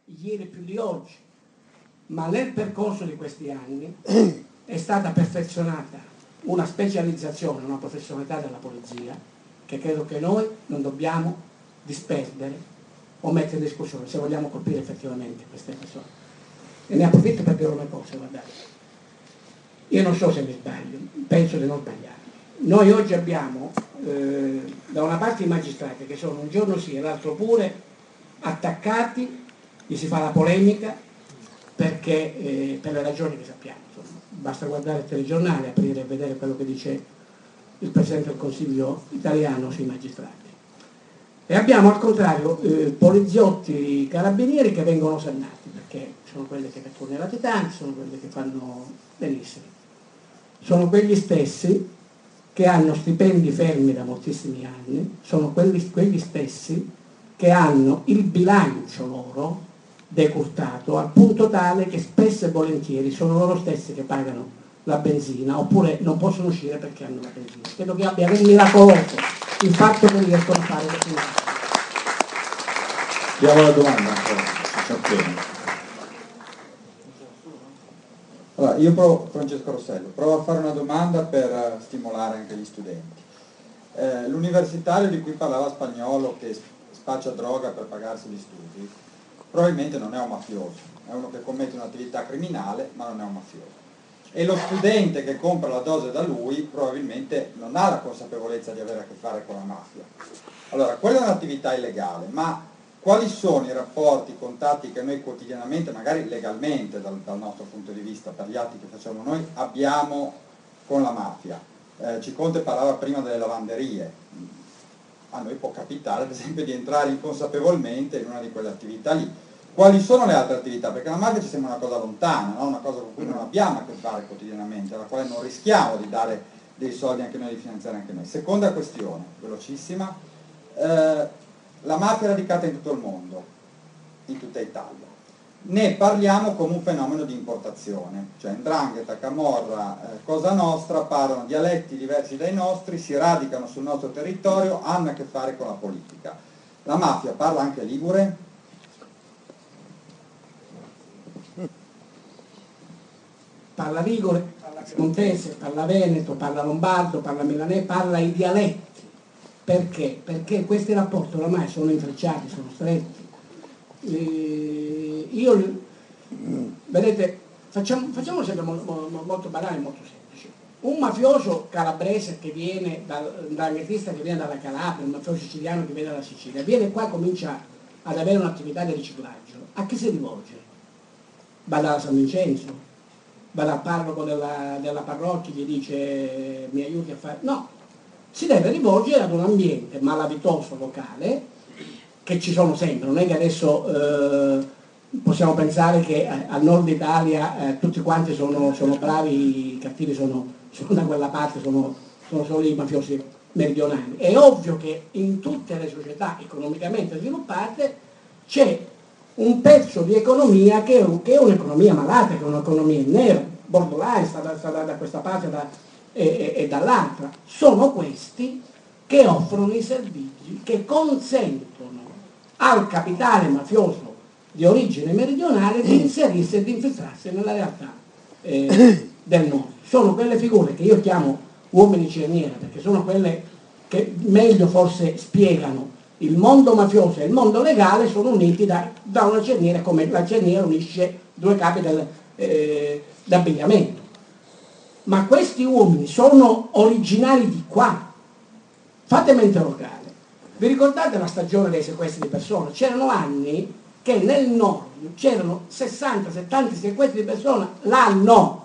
ieri più di oggi, ma nel percorso di questi anni è stata perfezionata una specializzazione, una professionalità della polizia che credo che noi non dobbiamo disperdere o mettere in discussione se vogliamo colpire effettivamente queste persone. E ne approfitto per dire una cosa, guardate, io non so se mi sbaglio, penso di non sbagliare. Noi oggi abbiamo da una parte i magistrati che sono un giorno sì e l'altro pure attaccati, gli si fa la polemica perché per le ragioni che sappiamo, insomma. Basta guardare il telegiornale, aprire e vedere quello che dice il Presidente del Consiglio italiano sui magistrati. E abbiamo al contrario poliziotti, carabinieri che vengono sannati, perché sono quelli che catturano i latitanti, sono quelli che fanno benissimo. Sono quegli stessi che hanno stipendi fermi da moltissimi anni, sono quegli stessi che hanno il bilancio loro decurtato al punto tale che spesso e volentieri sono loro stessi che pagano la benzina oppure non possono uscire perché hanno la benzina. Credo che abbia un miracoloso il fatto che riescono a fare questo. Diamo la domanda ancora. Allora, io provo, Francesco Rossello, provo a fare una domanda per stimolare anche gli studenti. L'universitario di cui parlava Spagnolo che spaccia droga per pagarsi gli studi, probabilmente non è un mafioso, è uno che commette un'attività criminale ma non è un mafioso. E lo studente che compra la dose da lui probabilmente non ha la consapevolezza di avere a che fare con la mafia. Allora, quella è un'attività illegale, ma quali sono i rapporti, i contatti che noi quotidianamente, magari legalmente dal nostro punto di vista, per gli atti che facciamo noi, abbiamo con la mafia? Ciconte parlava prima delle lavanderie. A noi può capitare, ad esempio, di entrare inconsapevolmente in una di quelle attività lì. Quali sono le altre attività? Perché la mafia ci sembra una cosa lontana, no? Una cosa con cui non abbiamo a che fare quotidianamente, alla quale non rischiamo di dare dei soldi anche noi, di finanziare anche noi. Seconda questione, velocissima. La mafia è radicata in tutto il mondo, in tutta Italia. Ne parliamo come un fenomeno di importazione, cioè 'ndrangheta, Camorra, Cosa Nostra parlano dialetti diversi dai nostri, si radicano sul nostro territorio, hanno a che fare con la politica. La mafia parla anche ligure? Parla ligure, parla piemontese, parla veneto, parla lombardo, parla milanese, parla i dialetti. Perché? Perché questi rapporti oramai sono intrecciati, sono stretti. Vedete, facciamo sempre molto banale e molto semplice. Un mafioso calabrese che viene, un dranghetista che viene dalla Calabria, un mafioso siciliano che viene dalla Sicilia, viene qua e comincia ad avere un'attività di riciclaggio. A chi si rivolge? Va dalla San Vincenzo? Va dal parroco della parrocchia, gli dice mi aiuti a fare... No! Si deve rivolgere ad un ambiente malavitoso locale, che ci sono sempre, non è che adesso possiamo pensare che al nord Italia tutti quanti sono bravi, i cattivi sono da quella parte, sono solo i mafiosi meridionali. È ovvio che in tutte le società economicamente sviluppate c'è un pezzo di economia che è un'economia malata, che è un'economia in nero, borderline, sta da questa parte e dall'altra. Sono questi che offrono i servizi che consentono al capitale mafioso di origine meridionale di inserirsi e di infiltrarsi nella realtà del nord. Sono quelle figure che io chiamo uomini cerniera, perché sono quelle che meglio forse spiegano il mondo mafioso e il mondo legale, sono uniti da una cerniera, come la cerniera unisce due capi d'abbigliamento. Ma questi uomini sono originari di qua. Fatemi interrogare. Vi ricordate la stagione dei sequestri di persone? C'erano anni che nel nord c'erano 60-70 sequestri di persone l'anno.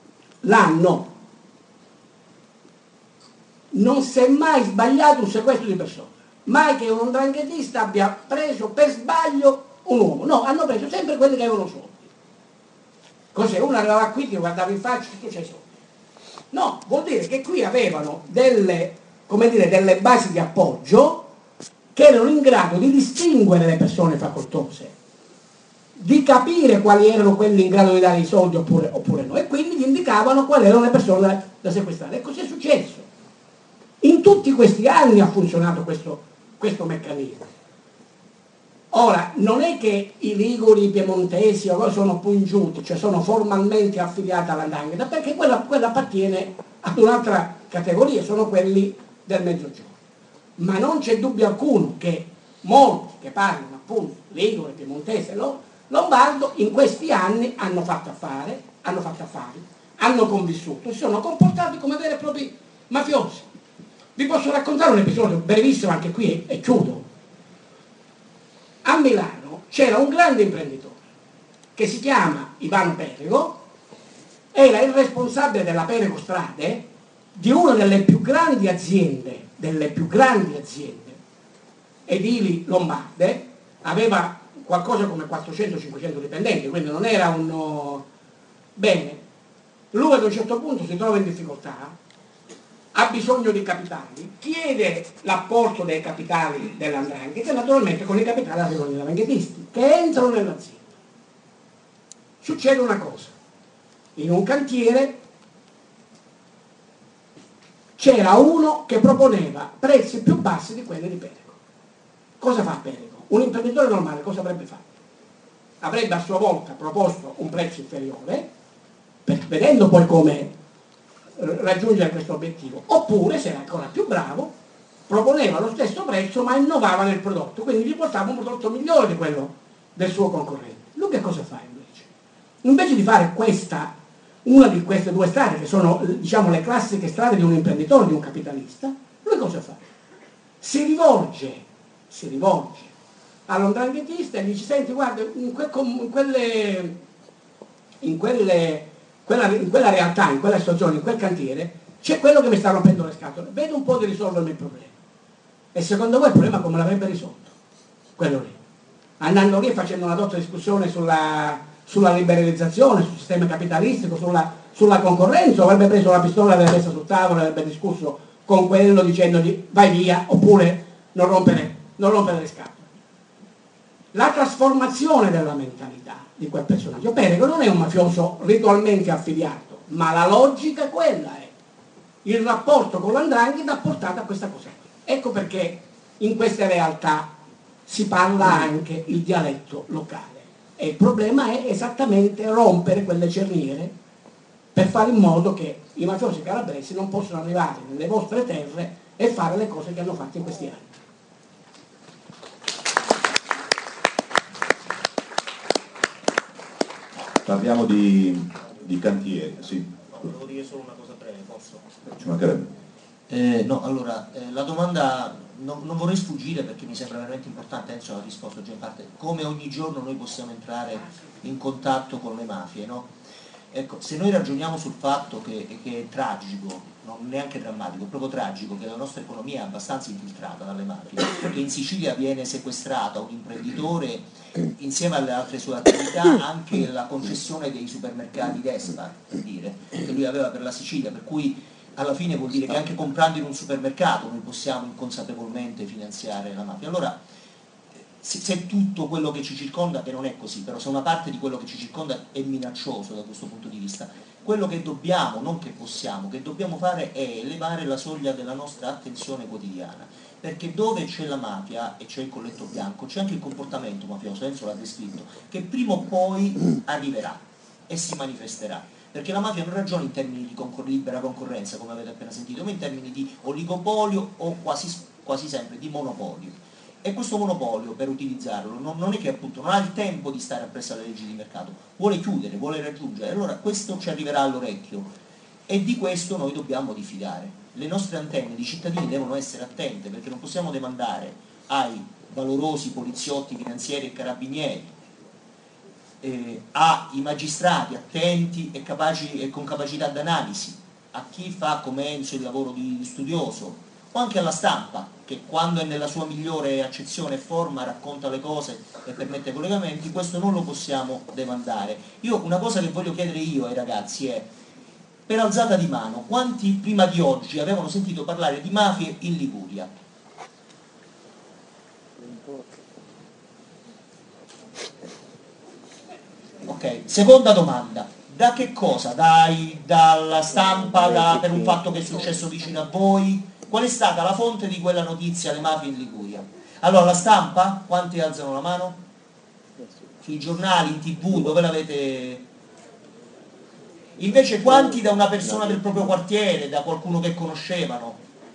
Non si è mai sbagliato un sequestro di persone. Mai che un 'ndranghetista abbia preso per sbaglio un uomo. No, hanno preso sempre quelli che avevano soldi. Così uno arrivava qui, ti guardava in faccia e tu c'hai soldi. No, vuol dire che qui avevano delle basi di appoggio che erano in grado di distinguere le persone facoltose, di capire quali erano quelli in grado di dare i soldi oppure no, e quindi gli indicavano quali erano le persone da sequestrare. E così è successo. In tutti questi anni ha funzionato questo meccanismo. Ora, non è che i liguri, i piemontesi o cose sono più ingiunti, cioè sono formalmente affiliati all''ndrangheta, perché quella appartiene ad un'altra categoria, sono quelli del Mezzogiorno. Ma non c'è dubbio alcuno che molti che parlano appunto ligure, piemontese, lombardo, in questi anni hanno fatto affari, hanno convissuto, si sono comportati come veri e propri mafiosi. Vi posso raccontare un episodio brevissimo, anche qui, e chiudo. A Milano c'era un grande imprenditore che si chiama Ivano Perego, era il responsabile della Perego Strade, di una delle più grandi aziende edili lombarde, aveva qualcosa come 400-500 dipendenti, quindi non era uno... Bene, lui ad un certo punto si trova in difficoltà, ha bisogno di capitali, chiede l'apporto dei capitali dell''ndrangheta e naturalmente con i capitali arrivano gli 'ndranghetisti che entrano nell'azienda. Succede una cosa, in un cantiere c'era uno che proponeva prezzi più bassi di quelli di Perego. Cosa fa Perego? Un imprenditore normale cosa avrebbe fatto? Avrebbe a sua volta proposto un prezzo inferiore, vedendo poi come raggiungere questo obiettivo, oppure, se era ancora più bravo, proponeva lo stesso prezzo ma innovava nel prodotto, quindi gli portava un prodotto migliore di quello del suo concorrente. Lui che cosa fa invece? Invece di fare una di queste due strade, che sono diciamo le classiche strade di un imprenditore, di un capitalista, lui cosa fa? Si rivolge all''ndranghetista e gli dice: senti, guarda, in quella realtà, in quella situazione, in quel cantiere, c'è quello che mi sta rompendo le scatole, vedo un po' di risolvermi il problema. E secondo voi il problema come l'avrebbe risolto? Quello lì. Andando lì e facendo una dotta discussione sulla liberalizzazione, sul sistema capitalistico, sulla concorrenza, o avrebbe preso la pistola, l'avrebbe messa sul tavolo, avrebbe discusso con quello dicendogli vai via, oppure non rompere le scatole. La trasformazione della mentalità di quel personaggio. Perego non è un mafioso ritualmente affiliato, ma la logica quella è. Il rapporto con l''ndrangheta ha portato a questa cosa. Ecco perché in queste realtà si parla anche il dialetto locale. E il problema è esattamente rompere quelle cerniere per fare in modo che i mafiosi calabresi non possano arrivare nelle vostre terre e fare le cose che hanno fatto in questi anni. Parliamo di cantieri, sì. Volevo dire solo una cosa breve, posso? Ci mancherebbe. La domanda non vorrei sfuggire perché mi sembra veramente importante, Enzo ha risposto già in parte, come ogni giorno noi possiamo entrare in contatto con le mafie, no? Ecco, se noi ragioniamo sul fatto che è tragico, non neanche drammatico, è proprio tragico che la nostra economia è abbastanza infiltrata dalle mafie, che in Sicilia viene sequestrata un imprenditore insieme alle altre sue attività anche la concessione dei supermercati d'Espa, per dire, che lui aveva per la Sicilia, per cui alla fine vuol dire che anche comprando in un supermercato noi possiamo inconsapevolmente finanziare la mafia. Allora, se tutto quello che ci circonda, che non è così, però se una parte di quello che ci circonda è minaccioso da questo punto di vista, quello che dobbiamo, non che possiamo, che dobbiamo fare è elevare la soglia della nostra attenzione quotidiana, perché dove c'è la mafia e c'è il colletto bianco, c'è anche il comportamento mafioso, Enzo l'ha descritto, che prima o poi arriverà e si manifesterà. Perché la mafia non ragiona in termini di libera concorrenza, come avete appena sentito, ma in termini di oligopolio o quasi sempre di monopolio. E questo monopolio, per utilizzarlo, non è che appunto non ha il tempo di stare appresso alle leggi di mercato, vuole chiudere, vuole raggiungere, allora questo ci arriverà all'orecchio e di questo noi dobbiamo diffidare. Le nostre antenne di cittadini devono essere attente, perché non possiamo demandare ai valorosi poliziotti, finanzieri e carabinieri, ai magistrati attenti e capaci e con capacità d'analisi, a chi fa come Enzo il lavoro di studioso, o anche alla stampa, che quando è nella sua migliore accezione e forma racconta le cose e permette collegamenti, questo non lo possiamo demandare. Una cosa che voglio chiedere io ai ragazzi è, per alzata di mano, quanti prima di oggi avevano sentito parlare di mafie in Liguria? Ok, seconda domanda. Da che cosa? Dalla stampa, per un fatto che è successo vicino a voi? Qual è stata la fonte di quella notizia, le mafie in Liguria? Allora, la stampa? Quanti alzano la mano? Sui giornali, in TV, dove l'avete? Invece quanti da una persona del proprio quartiere, da qualcuno che conoscevano?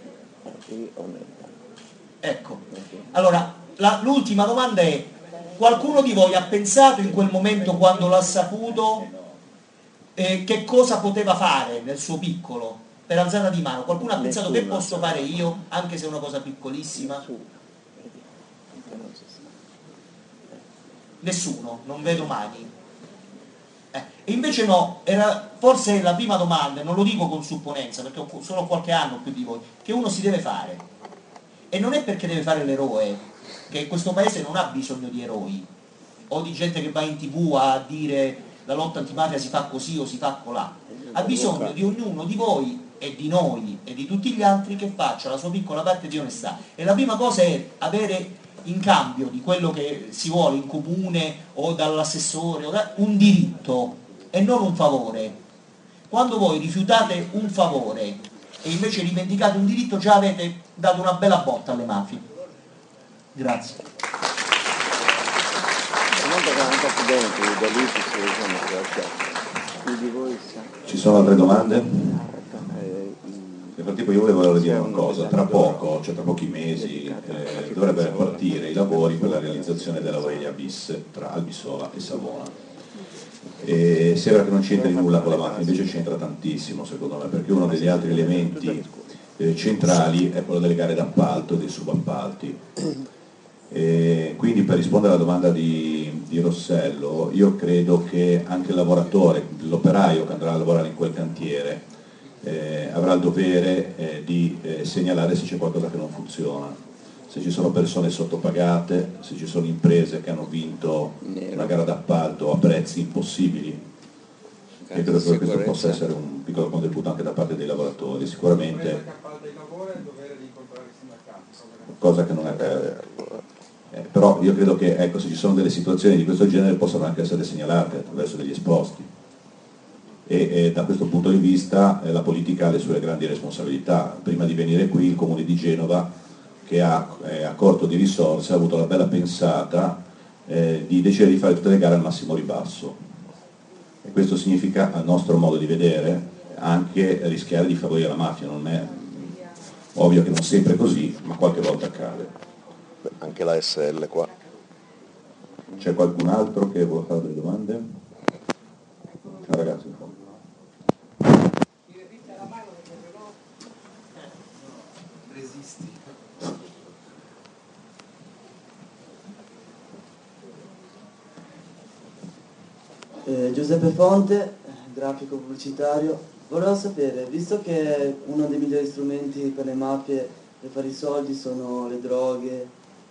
Ecco, allora l'ultima domanda è: qualcuno di voi ha pensato in quel momento, quando l'ha saputo, che cosa poteva fare nel suo piccolo? Per alzata di mano, qualcuno ha pensato che posso fare io, anche se è una cosa piccolissima? Nessuno, non vedo mani. E invece no, era forse la prima domanda, non lo dico con supponenza perché ho solo qualche anno più di voi, che uno si deve fare. E non è perché deve fare l'eroe, che questo paese non ha bisogno di eroi o di gente che va in TV a dire la lotta antimafia si fa così o si fa colà. Ha bisogno di ognuno di voi e di noi e di tutti gli altri che faccia la sua piccola parte di onestà. E la prima cosa è avere in cambio di quello che si vuole in comune o dall'assessore un diritto e non un favore. Quando voi rifiutate un favore e invece rivendicate un diritto, già avete dato una bella botta alle mafie. Grazie. Ci sono altre domande? Nel frattempo io volevo dire una cosa: tra poco, cioè tra pochi mesi, dovrebbero partire i lavori per la realizzazione della Aurelia bis tra Albisola e Savona. E sembra che non c'entri nulla con la mafia, invece c'entra tantissimo secondo me, perché uno degli altri elementi centrali è quello delle gare d'appalto e dei subappalti. E quindi, per rispondere alla domanda di Rossello, io credo che anche il lavoratore, l'operaio che andrà a lavorare in quel cantiere, avrà il dovere di segnalare se c'è qualcosa che non funziona, se ci sono persone sottopagate, se ci sono imprese che hanno vinto una gara d'appalto a prezzi impossibili. E credo che questo possa essere un piccolo contributo anche da parte dei lavoratori. Sicuramente, cosa che non è vero. Però io credo che, ecco, se ci sono delle situazioni di questo genere possono anche essere segnalate attraverso degli esposti. E da questo punto di vista la politica ha le sue grandi responsabilità. Prima di venire qui il Comune di Genova, che ha a corto di risorse, ha avuto la bella pensata di decidere di fare tutte le gare al massimo ribasso. E questo significa, a nostro modo di vedere, anche rischiare di favorire la mafia. Non è ovvio che non sempre è così, ma qualche volta accade. Anche la SL qua. C'è qualcun altro che vuole fare delle domande? Ciao ragazzi. Giuseppe Fonte, grafico pubblicitario. Volevo sapere, visto che uno dei migliori strumenti per le mafie per fare i soldi sono le droghe,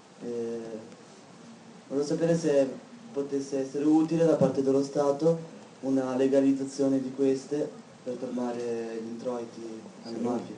volevo sapere se potesse essere utile da parte dello Stato una legalizzazione di queste per fermare gli introiti alle mafie.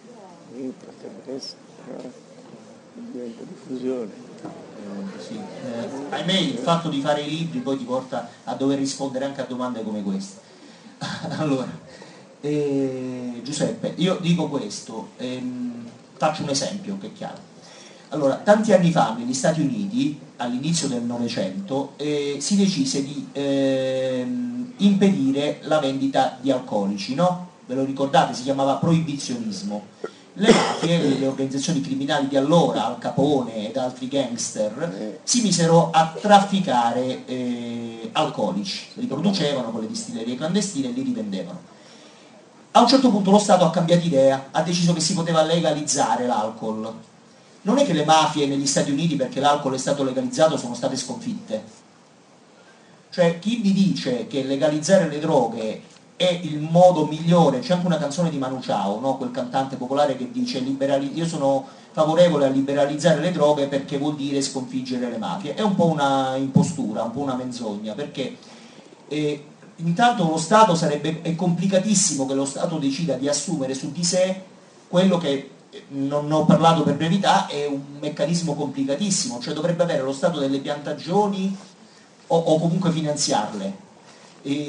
Diventa diffusione. Sì. Ahimè, il fatto di fare i libri poi ti porta a dover rispondere anche a domande come queste. Allora, Giuseppe, io dico questo, faccio un esempio che è chiaro. Allora, tanti anni fa negli Stati Uniti, all'inizio del Novecento, si decise di impedire la vendita di alcolici, no? Ve lo ricordate? Si chiamava proibizionismo. Le mafie, le organizzazioni criminali di allora, Al Capone ed altri gangster, si misero a trafficare alcolici, li producevano con le distillerie clandestine e li rivendevano. A un certo punto lo Stato ha cambiato idea, ha deciso che si poteva legalizzare l'alcol. Non è che le mafie negli Stati Uniti, perché l'alcol è stato legalizzato, sono state sconfitte. Cioè, chi vi dice che legalizzare le droghe è il modo migliore? C'è anche una canzone di Manu Chao, no? Quel cantante popolare che dice io sono favorevole a liberalizzare le droghe perché vuol dire sconfiggere le mafie. È un po' una impostura, un po' una menzogna, perché intanto lo Stato è complicatissimo che lo Stato decida di assumere su di sé quello che, non ho parlato per brevità, è un meccanismo complicatissimo, cioè dovrebbe avere lo Stato delle piantagioni o comunque finanziarle,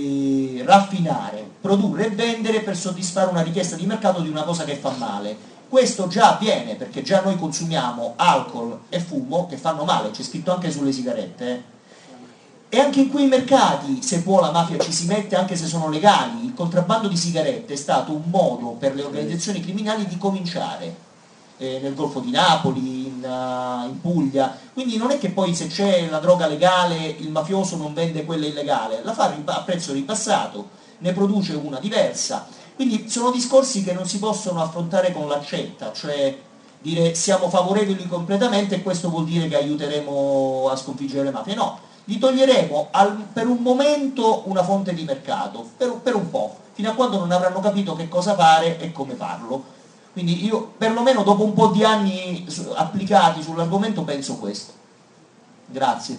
raffinare, produrre e vendere per soddisfare una richiesta di mercato di una cosa che fa male. Questo già avviene, perché già noi consumiamo alcol e fumo che fanno male, c'è scritto anche sulle sigarette. E anche in quei mercati, se può, la mafia ci si mette anche se sono legali. Il contrabbando di sigarette è stato un modo per le organizzazioni criminali di cominciare, nel Golfo di Napoli, in Puglia. Quindi non è che poi se c'è la droga legale il mafioso non vende quella illegale, la fa a prezzo ribassato, ne produce una diversa. Quindi sono discorsi che non si possono affrontare con l'accetta, cioè dire siamo favorevoli completamente e questo vuol dire che aiuteremo a sconfiggere le mafie. No, gli toglieremo per un momento una fonte di mercato, per un po', fino a quando non avranno capito che cosa fare e come farlo. Quindi io, perlomeno dopo un po' di anni applicati sull'argomento, penso questo. Grazie.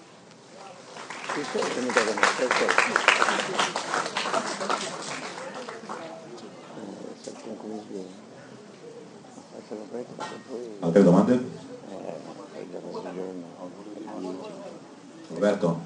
Altre domande? Roberto?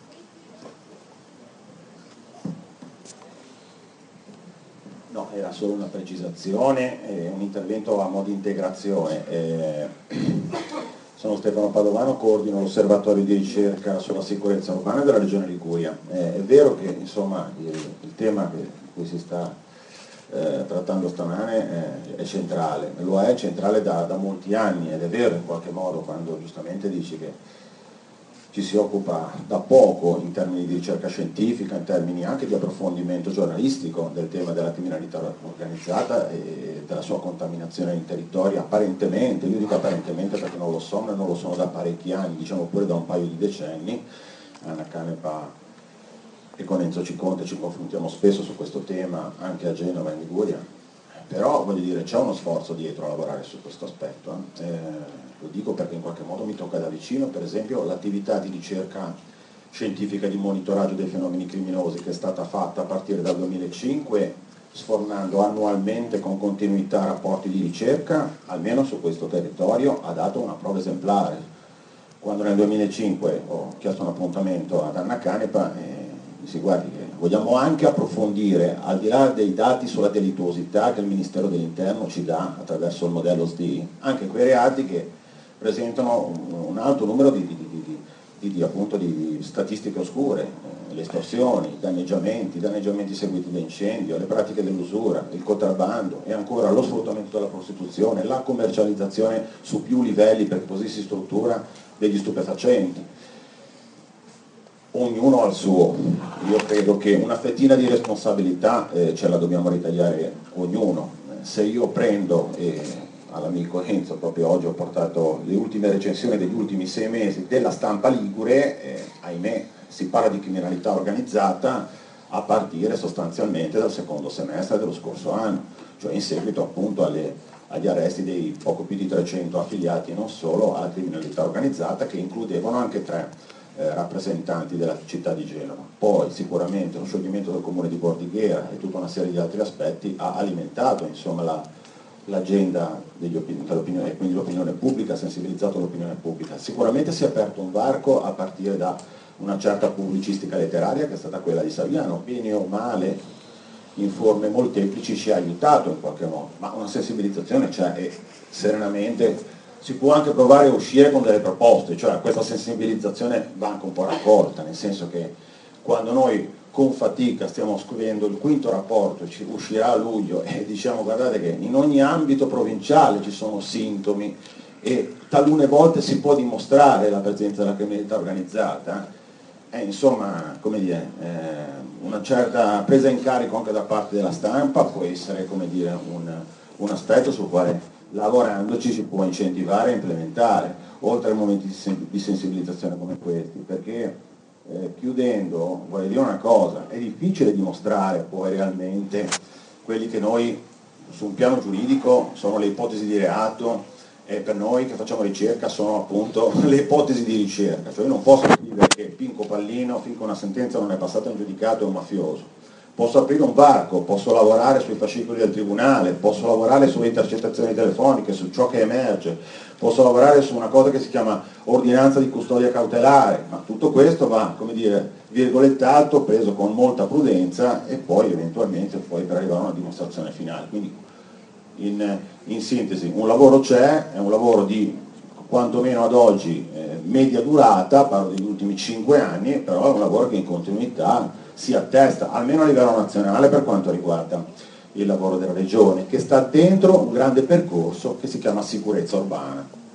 No, era solo una precisazione, un intervento a mo' di integrazione. Sono Stefano Padovano, coordino l'osservatorio di ricerca sulla sicurezza urbana della Regione Liguria. È vero che insomma, il tema di cui si sta trattando stamane è centrale, lo è centrale da molti anni, ed è vero in qualche modo quando giustamente dici che ci si occupa da poco in termini di ricerca scientifica, in termini anche di approfondimento giornalistico del tema della criminalità organizzata e della sua contaminazione nei territori, apparentemente, io dico apparentemente perché non lo so, ma non lo sono da parecchi anni, diciamo pure da un paio di decenni. Anna Canepa e con Enzo Ciconte ci confrontiamo spesso su questo tema anche a Genova e in Liguria, però voglio dire c'è uno sforzo dietro a lavorare su questo aspetto. Lo dico perché in qualche modo mi tocca da vicino, per esempio l'attività di ricerca scientifica di monitoraggio dei fenomeni criminosi che è stata fatta a partire dal 2005, sfornando annualmente con continuità rapporti di ricerca, almeno su questo territorio, ha dato una prova esemplare. Quando nel 2005 ho chiesto un appuntamento ad Anna Canepa, mi si guardi che vogliamo anche approfondire, al di là dei dati sulla delittuosità che il Ministero dell'Interno ci dà attraverso il modello SDI, anche quei reati che presentano un alto numero di statistiche oscure, le estorsioni, i danneggiamenti seguiti da incendio, le pratiche dell'usura, il contrabbando e ancora lo sfruttamento della prostituzione, la commercializzazione su più livelli, perché così si struttura, degli stupefacenti. Ognuno ha il suo. Io credo che una fettina di responsabilità ce la dobbiamo ritagliare ognuno. Se io prendo all'amico Enzo, proprio oggi ho portato le ultime recensioni degli ultimi 6 mesi della stampa ligure, ahimè si parla di criminalità organizzata a partire sostanzialmente dal secondo semestre dello scorso anno, cioè in seguito appunto agli arresti dei poco più di 300 affiliati e non solo alla criminalità organizzata, che includevano anche 3 rappresentanti della città di Genova. Poi sicuramente lo scioglimento del comune di Bordighera e tutta una serie di altri aspetti ha alimentato insomma l'agenda dell'opinione, e quindi l'opinione pubblica, ha sensibilizzato l'opinione pubblica. Sicuramente si è aperto un varco a partire da una certa pubblicistica letteraria che è stata quella di Saviano, bene o male, in forme molteplici ci ha aiutato in qualche modo, ma una sensibilizzazione c'è e serenamente si può anche provare a uscire con delle proposte, cioè questa sensibilizzazione va anche un po' raccolta, nel senso che quando noi con fatica stiamo scrivendo il 5° rapporto, ci uscirà a luglio e diciamo guardate che in ogni ambito provinciale ci sono sintomi e talune volte si può dimostrare la presenza della criminalità organizzata, insomma, come dire, una certa presa in carico anche da parte della stampa può essere, come dire, un aspetto sul quale lavorandoci si può incentivare e implementare, oltre a momenti di sensibilizzazione come questi, perché chiudendo vorrei dire una cosa, è difficile dimostrare poi realmente quelli che noi su un piano giuridico sono le ipotesi di reato e per noi che facciamo ricerca sono appunto le ipotesi di ricerca, cioè io non posso scrivere che Pinco Pallino finché una sentenza non è passata in giudicato è un mafioso. Posso aprire un varco, posso lavorare sui fascicoli del tribunale, posso lavorare sulle intercettazioni telefoniche, su ciò che emerge, posso lavorare su una cosa che si chiama ordinanza di custodia cautelare, ma tutto questo va, come dire, virgolettato, preso con molta prudenza e poi eventualmente poi per arrivare a una dimostrazione finale. Quindi in sintesi, un lavoro c'è, è un lavoro di quantomeno ad oggi media durata, parlo degli ultimi 5 anni, però è un lavoro che in continuità si attesta, almeno a livello nazionale per quanto riguarda il lavoro della Regione, che sta dentro un grande percorso che si chiama sicurezza urbana.